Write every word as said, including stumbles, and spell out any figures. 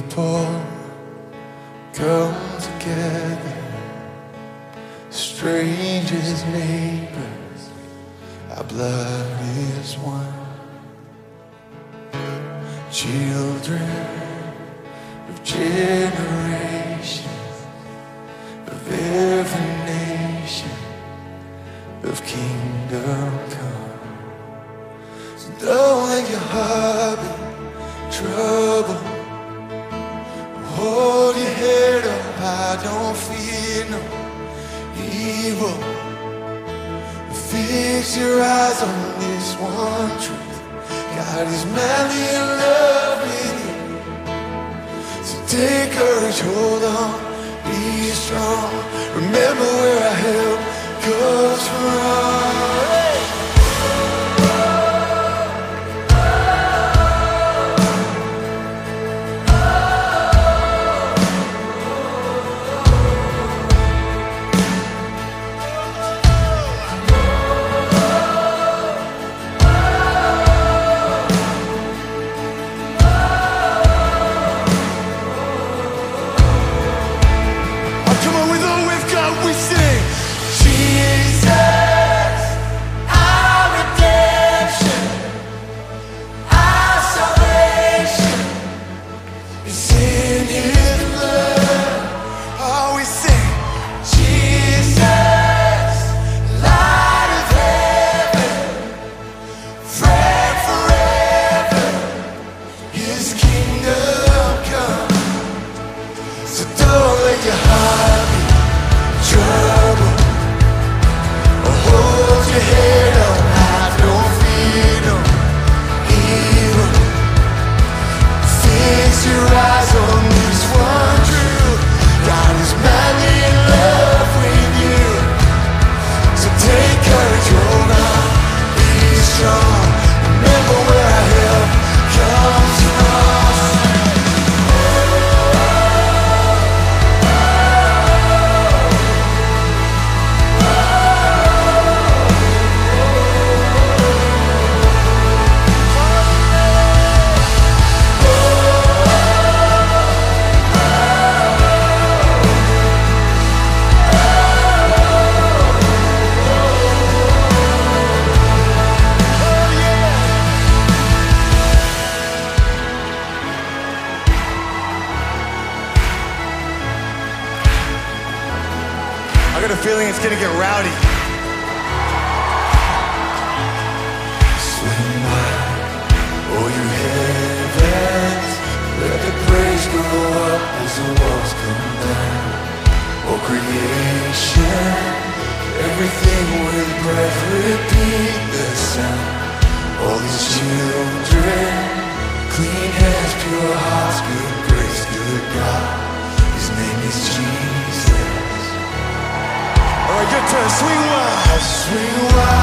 people come together, strangers, neighbors, our blood is one. Children of generations, of every nation, of kingdom come. So don't let your heart be troubled. Hold your head up high, don't fear no evil. Fix your eyes on this one truth: God is madly in love with you. So take courage, hold on, be strong. Remember where our help comes from. I got a feeling it's gonna get rowdy. Swing by, oh you heavens, let the praise go up as the walls come down. Oh creation, everything with breath repeat the sound. All these children, clean hands, pure hearts, good grace, good God. His name is Jesus. All right, good turn. Swing wild. Swing wild.